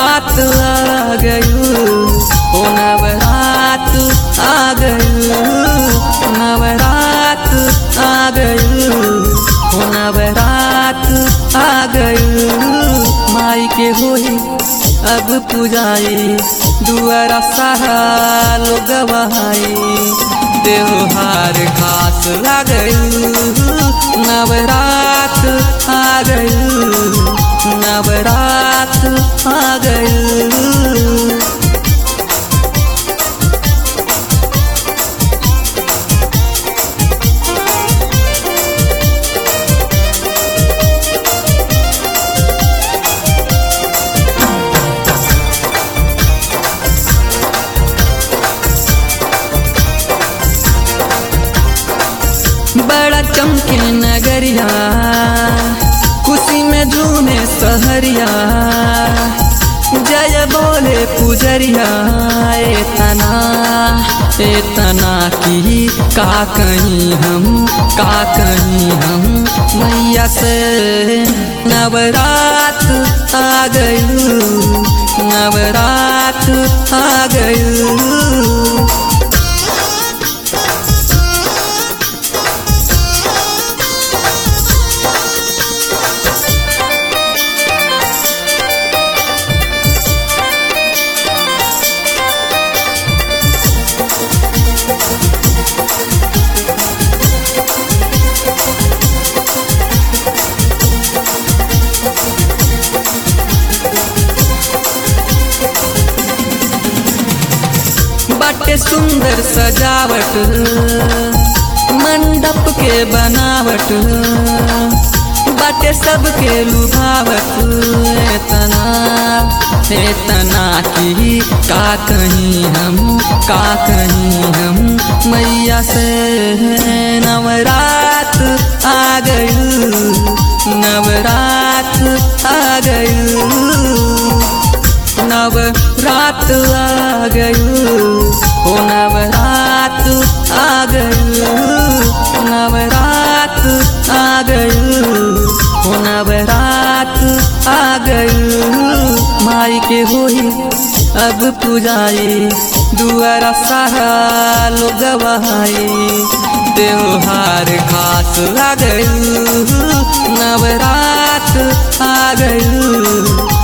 नवरात आ गयू, ओ नवरात आ गयू, नवरात आ गयू, ओ नवरात आ गयू। माई के होई अब पूजाई, दुआरा सारा लोग बहाई, त्योहार खास लागयू, नवरात आ गयू, नवरात आ गयू। बड़ा चमके नगरिया, खुशी में झूमे सहरिया, जय बोले पुजरिया, एतना की का कहीं हम, का कहीं हम मैया से। नवरात आ गयू, नवरात आ गयू। बाटे सुंदर सजावट, मंडप के बनावट, बाटे सबके लुभावट, एतना की का कहीं हम, का कहीं हम मैया से। नवरात आ गयू, नवरात आ गयू, नवरात आ गयू, ओ नवरात आ गयू, नवरात आ गयू, ओ नवरात आ गयू। माई के होई अब पूजाई, दुआरा सारा लोग बहाई, त्योहार खास आ गयू, नवरात आ गयू,